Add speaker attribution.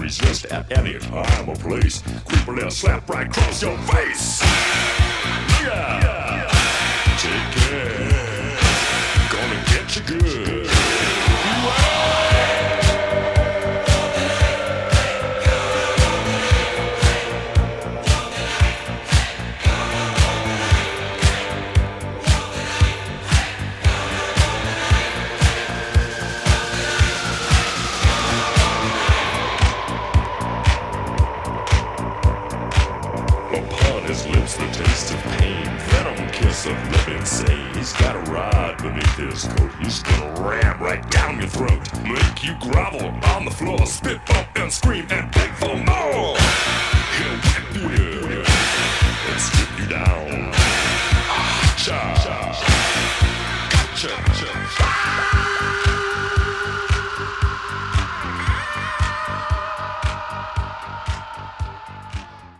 Speaker 1: resist at any time or place. Creeper, they'll slap right across your face. Yeah. Take care. Gonna get you good. Upon his lips the taste of pain, venom kiss of living say he's got a rod beneath his coat. He's gonna ram right down your throat, make you grovel on the floor, spit, bump, and scream and beg for more. He'll whip you and strip you down. Ah, cha, gotcha.